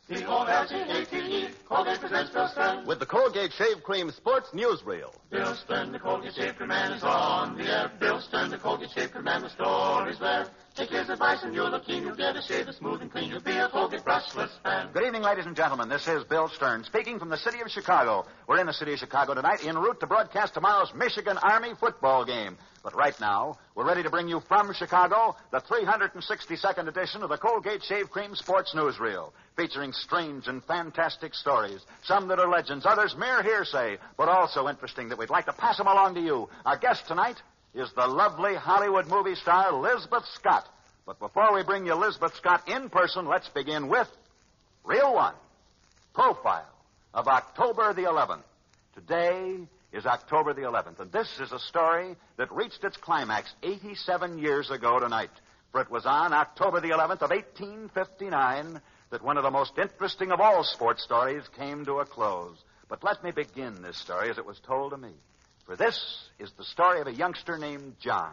Colgate-Palmolive, Colgate presents Bill Stern. With the Colgate Shave Cream Sports Newsreel. Bill Stern, the Colgate Shave Cream Man, is on the air. Bill Stern, the Colgate Shave Cream Man, the story's there. Take his advice and you'll look keen. You'll get a shave that's smooth and clean. You'll be a Colgate brushless fan. Good evening, ladies and gentlemen. This is Bill Stern, speaking from the city of Chicago. We're in the city of Chicago tonight, en route to broadcast tomorrow's Michigan Army football game. But right now, we're ready to bring you from Chicago the 362nd edition of the Colgate Shave Cream Sports Newsreel, featuring strange and fantastic stories, some that are legends, others mere hearsay, but also interesting that we'd like to pass them along to you. Our guest tonight is the lovely Hollywood movie star Lizbeth Scott. But before we bring you Lizbeth Scott in person, let's begin with Reel 1, Profile of October the 11th. Today is October the 11th, and this is a story that reached its climax 87 years ago tonight. For it was on October the 11th of 1859 that one of the most interesting of all sports stories came to a close. But let me begin this story as it was told to me. For this is the story of a youngster named John.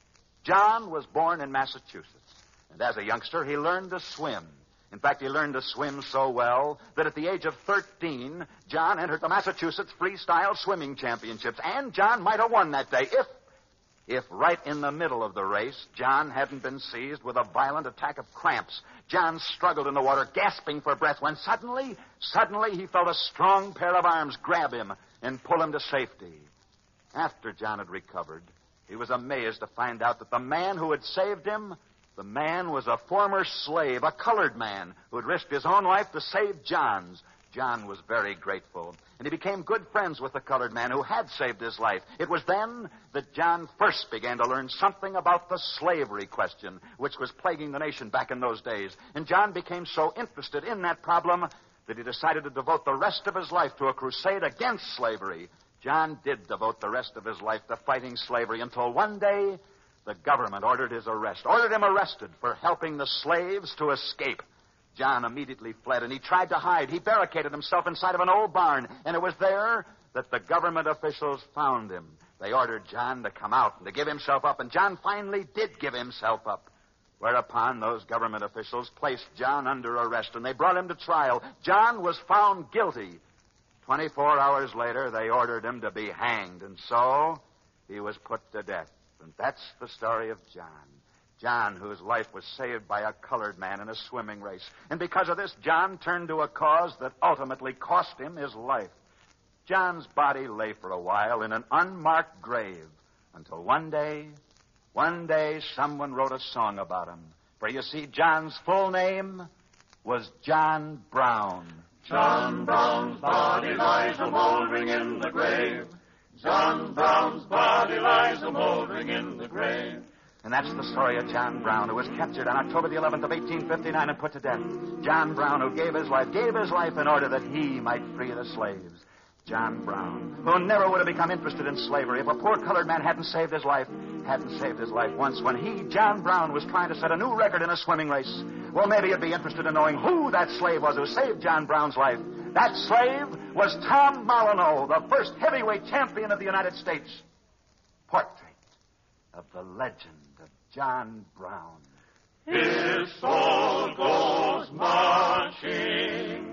John was born in Massachusetts, and as a youngster, he learned to swim. In fact, he learned to swim so well that at the age of 13, John entered the Massachusetts Freestyle Swimming Championships, and John might have won that day if right in the middle of the race, John hadn't been seized with a violent attack of cramps. John struggled in the water, gasping for breath, when suddenly he felt a strong pair of arms grab him and pull him to safety. After John had recovered, he was amazed to find out that the man who had saved him, the man was a former slave, a colored man, who had risked his own life to save John's. John was very grateful, and he became good friends with the colored man who had saved his life. It was then that John first began to learn something about the slavery question, which was plaguing the nation back in those days. And John became so interested in that problem that he decided to devote the rest of his life to a crusade against slavery. John did devote the rest of his life to fighting slavery until one day the government ordered him arrested for helping the slaves to escape. John immediately fled, and he tried to hide. He barricaded himself inside of an old barn, and it was there that the government officials found him. They ordered John to come out and to give himself up, and John finally did give himself up. Whereupon those government officials placed John under arrest, and they brought him to trial. John was found guilty. 24 hours later, they ordered him to be hanged, and so he was put to death. And that's the story of John. John, whose life was saved by a colored man in a swimming race. And because of this, John turned to a cause that ultimately cost him his life. John's body lay for a while in an unmarked grave until one day, someone wrote a song about him. For you see, John's full name was John Brown. John Brown's body lies a-moldering in the grave. John Brown's body lies a-moldering in the grave. And that's the story of John Brown, who was captured on October the 11th of 1859 and put to death. John Brown, who gave his life in order that he might free the slaves. John Brown, who never would have become interested in slavery if a poor colored man hadn't saved his life once when he, John Brown, was trying to set a new record in a swimming race. Well, maybe you'd be interested in knowing who that slave was who saved John Brown's life. That slave was Tom Molyneux, the first heavyweight champion of the United States. Portrait of the legend of John Brown. His soul goes marching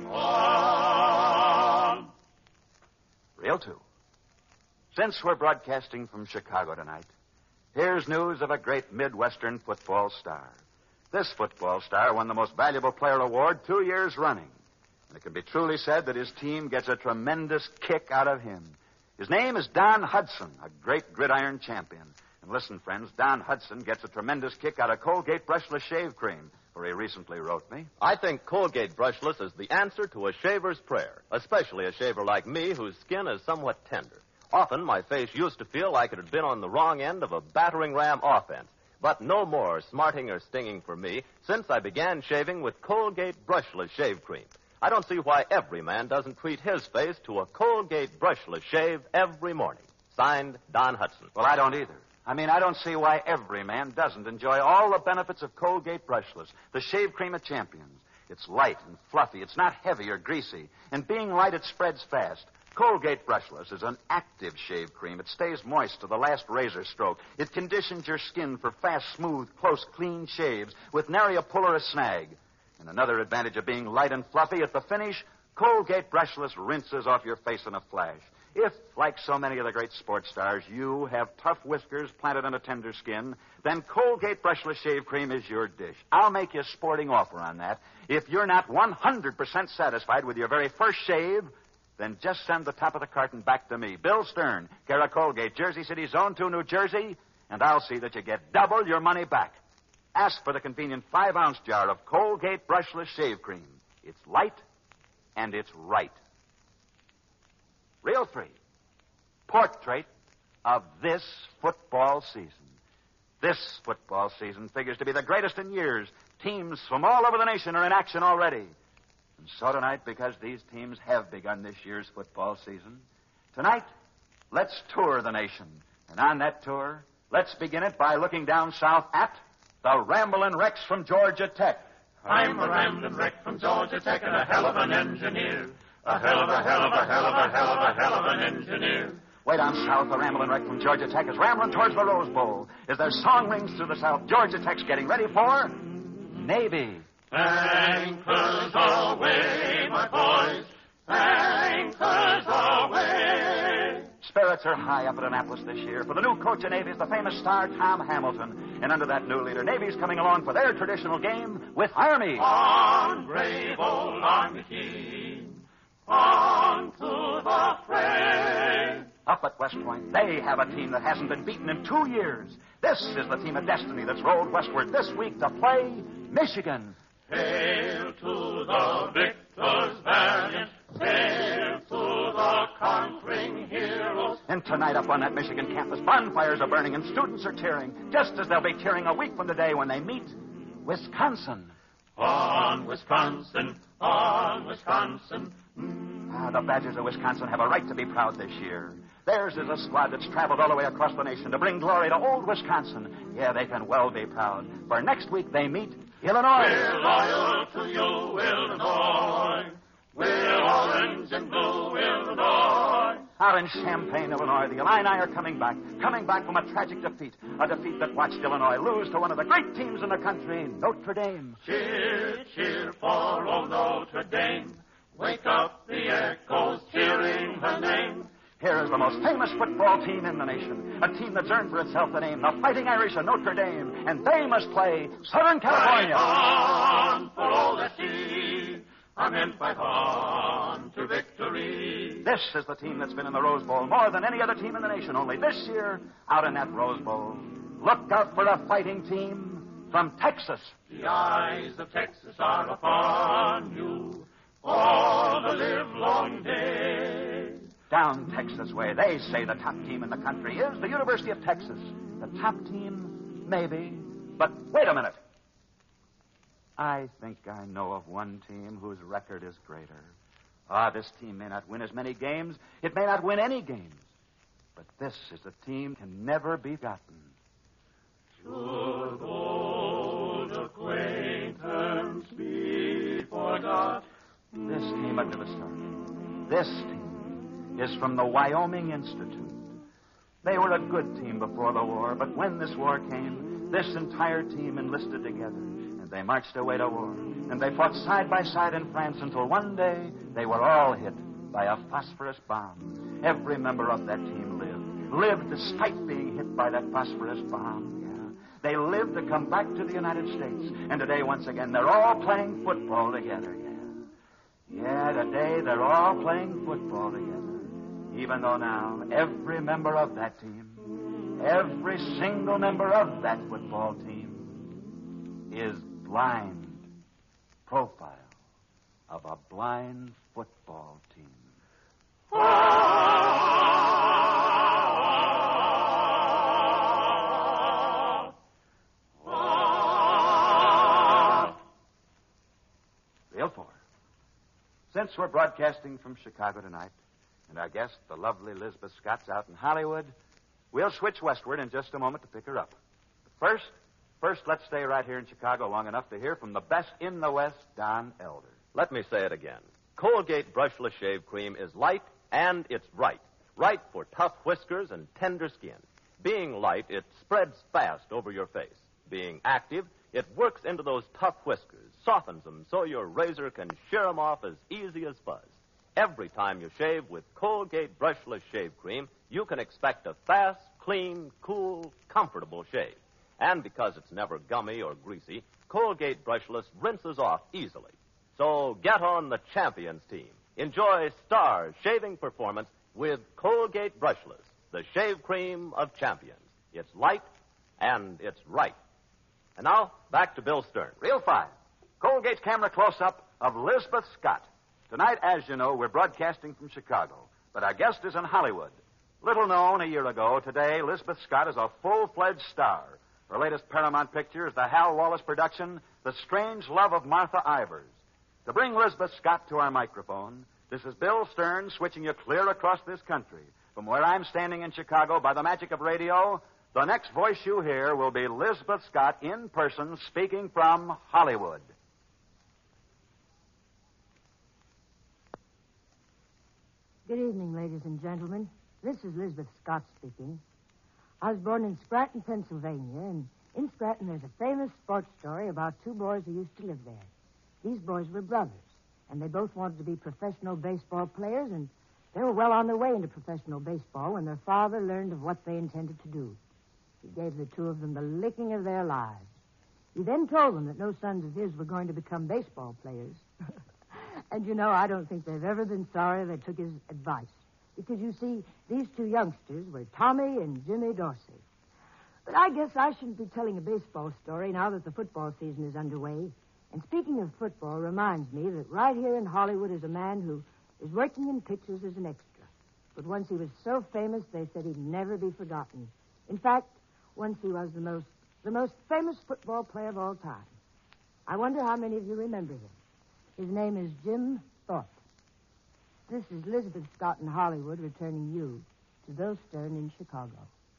on. Reel 2. Since we're broadcasting from Chicago tonight, here's news of a great Midwestern football star. This football star won the Most Valuable Player award 2 years running. And it can be truly said that his team gets a tremendous kick out of him. His name is Don Hudson, a great gridiron champion. And listen, friends, Don Hudson gets a tremendous kick out of Colgate Brushless Shave Cream, for he recently wrote me. I think Colgate Brushless is the answer to a shaver's prayer, especially a shaver like me whose skin is somewhat tender. Often my face used to feel like it had been on the wrong end of a battering ram offense. But no more smarting or stinging for me since I began shaving with Colgate Brushless Shave Cream. I don't see why every man doesn't treat his face to a Colgate Brushless shave every morning. Signed, Don Hudson. Well, I don't either. I don't see why every man doesn't enjoy all the benefits of Colgate Brushless, the shave cream of champions. It's light and fluffy. It's not heavy or greasy. And being light, it spreads fast. Colgate Brushless is an active shave cream. It stays moist to the last razor stroke. It conditions your skin for fast, smooth, close, clean shaves with nary a pull or a snag. And another advantage of being light and fluffy, at the finish, Colgate Brushless rinses off your face in a flash. If, like so many of the great sports stars, you have tough whiskers planted on a tender skin, then Colgate Brushless Shave Cream is your dish. I'll make you a sporting offer on that. If you're not 100% satisfied with your very first shave, then just send the top of the carton back to me, Bill Stern, care of Colgate, Jersey City, Zone 2, New Jersey, and I'll see that you get double your money back. Ask for the convenient 5-ounce jar of Colgate Brushless Shave Cream. It's light and it's right. Reel 3. Portrait of this football season. This football season figures to be the greatest in years. Teams from all over the nation are in action already. And so tonight, because these teams have begun this year's football season, tonight, let's tour the nation. And on that tour, let's begin it by looking down south at the Ramblin' Rex from Georgia Tech. I'm a Ramblin' Rex from Georgia Tech and a hell of an engineer. A hell of an engineer. Way down south, the Ramblin' Rex from Georgia Tech is rambling towards the Rose Bowl. As their song rings through the south, Georgia Tech's getting ready for Navy. Anchors away, my boys. Anchors away. Spirits are high up at Annapolis this year. For the new coach of Navy is the famous star Tom Hamilton. And under that new leader, Navy's coming along for their traditional game with Army. On brave old Army team, on to the fray. Up at West Point, they have a team that hasn't been beaten in 2 years. This is the team of destiny that's rolled westward this week to play Michigan. Hail to the victors valiant, hail to the conquering heroes. And tonight up on that Michigan campus, bonfires are burning and students are cheering, just as they'll be cheering a week from today when they meet Wisconsin. On Wisconsin, on Wisconsin. The Badgers of Wisconsin have a right to be proud this year. Theirs is a squad that's traveled all the way across the nation to bring glory to old Wisconsin. Yeah, they can well be proud. For next week they meet Illinois. We're loyal to you, Illinois. We're orange and blue, Illinois. Out in Champaign, Illinois, the Illini are coming back from a tragic defeat. A defeat that watched Illinois lose to one of the great teams in the country, Notre Dame. Cheer, cheer for old Notre Dame. Wake up the echoes cheering her name. Here is the most famous football team in the nation. A team that's earned for itself the name, the Fighting Irish of Notre Dame. And they must play Southern California. Fight on for all the sea. Amen, fight on to victory. This is the team that's been in the Rose Bowl more than any other team in the nation. Only this year, out in that Rose Bowl, look out for a fighting team from Texas. The eyes of Texas are upon you all the livelong day. Down Texas way, they say the top team in the country is the University of Texas. The top team, maybe. But wait a minute. I think I know of one team whose record is greater. This team may not win as many games. It may not win any games. But this is a team can never be forgotten. Should old acquaintance be forgot? This team, I'll give a story. This team is from the Wyoming Institute. They were a good team before the war, but when this war came, this entire team enlisted together. They marched away to war, and they fought side by side in France until one day they were all hit by a phosphorus bomb. Every member of that team lived despite being hit by that phosphorus bomb. Yeah. They lived to come back to the United States, and today, once again, they're all playing football together. Yeah, today they're all playing football together, even though now every member of that team, every single member of that football team is blind. Profile of a blind football team. Reel 4. Since we're broadcasting from Chicago tonight, and our guest, the lovely Elizabeth Scott's out in Hollywood, we'll switch westward in just a moment to pick her up. But First, let's stay right here in Chicago long enough to hear from the best in the West, Don Elder. Let me say it again. Colgate Brushless Shave Cream is light and it's right. Right for tough whiskers and tender skin. Being light, it spreads fast over your face. Being active, It works into those tough whiskers, softens them so your razor can shear them off as easy as fuzz. Every time you shave with Colgate Brushless Shave Cream, you can expect a fast, clean, cool, comfortable shave. And because it's never gummy or greasy, Colgate Brushless rinses off easily. So get on the champions team. Enjoy star shaving performance with Colgate Brushless, the shave cream of champions. It's light and it's right. And now, back to Bill Stern. Real fine. Colgate's camera close-up of Lisbeth Scott. Tonight, as you know, we're broadcasting from Chicago, but our guest is in Hollywood. Little known a year ago, today, Lisbeth Scott is a full-fledged star. Her latest Paramount picture is the Hal Wallace production, The Strange Love of Martha Ivers. To bring Lisbeth Scott to our microphone, this is Bill Stern switching you clear across this country. From where I'm standing in Chicago, by the magic of radio, the next voice you hear will be Lisbeth Scott in person speaking from Hollywood. Good evening, ladies and gentlemen. This is Lisbeth Scott speaking. I was born in Scranton, Pennsylvania, and in Scranton there's a famous sports story about two boys who used to live there. These boys were brothers, and they both wanted to be professional baseball players, and they were well on their way into professional baseball when their father learned of what they intended to do. He gave the two of them the licking of their lives. He then told them that no sons of his were going to become baseball players. And, you know, I don't think they've ever been sorry they took his advice. Because, you see, these two youngsters were Tommy and Jimmy Dorsey. But I guess I shouldn't be telling a baseball story now that the football season is underway. And speaking of football reminds me that right here in Hollywood is a man who is working in pictures as an extra. But once he was so famous, they said he'd never be forgotten. In fact, once he was the most famous football player of all time. I wonder how many of you remember him. His name is Jim Thorpe. This is Lisbeth Scott in Hollywood returning you to Bill Stern in Chicago.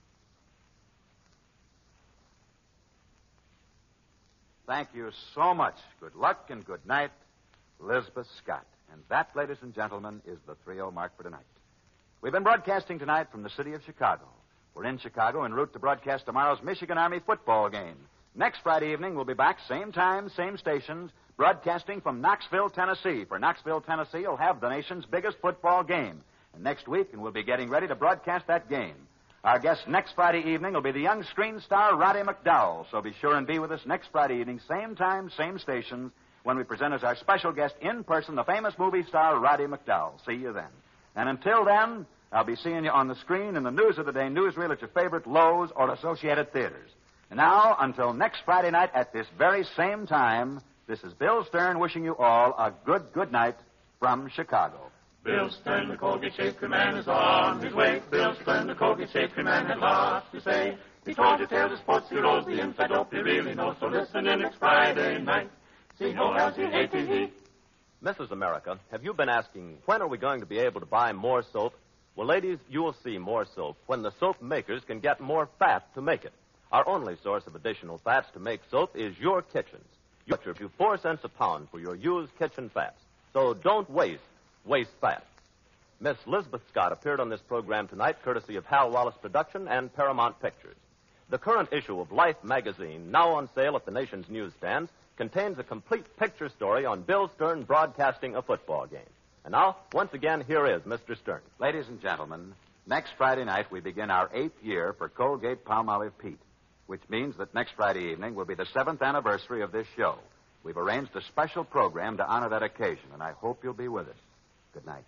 Thank you so much. Good luck and good night, Lisbeth Scott. And that, ladies and gentlemen, is the 3-0 mark for tonight. We've been broadcasting tonight from the city of Chicago. We're in Chicago en route to broadcast tomorrow's Michigan Army football game. Next Friday evening, we'll be back, same time, same stations, broadcasting from Knoxville, Tennessee. For Knoxville, Tennessee will have the nation's biggest football game. And next week, we'll be getting ready to broadcast that game. Our guest next Friday evening will be the young screen star Roddy McDowell. So be sure and be with us next Friday evening, same time, same stations, when we present as our special guest in person the famous movie star Roddy McDowell. See you then. And until then, I'll be seeing you on the screen in the News of the Day newsreel at your favorite Lowe's or Associated Theaters. And now, until next Friday night at this very same time, this is Bill Stern wishing you all a good night from Chicago. Bill Stern, the Colgate Shave Cream Man, is on his way. Bill Stern, the Colgate Shave Cream Man, had lots to say. He told you tales of sports heroes, the inside dope you really know. So listen in next Friday night. C-O-L-G-A-T-E. Mrs. America, have you been asking, when are we going to be able to buy more soap? Well, ladies, you'll see more soap when the soap makers can get more fat to make it. Our only source of additional fats to make soap is your kitchens. You charge you 4 cents a pound for your used kitchen fats. So don't waste fat. Miss Lisbeth Scott appeared on this program tonight courtesy of Hal Wallace Production and Paramount Pictures. The current issue of Life magazine, now on sale at the nation's newsstands, contains a complete picture story on Bill Stern broadcasting a football game. And now, once again, here is Mr. Stern. Ladies and gentlemen, next Friday night we begin our 8th year for Colgate Palmolive Pete, which means that next Friday evening will be the 7th anniversary of this show. We've arranged a special program to honor that occasion, and I hope you'll be with us. Good night.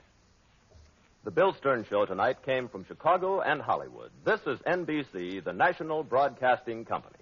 The Bill Stern Show tonight came from Chicago and Hollywood. This is NBC, the national broadcasting company.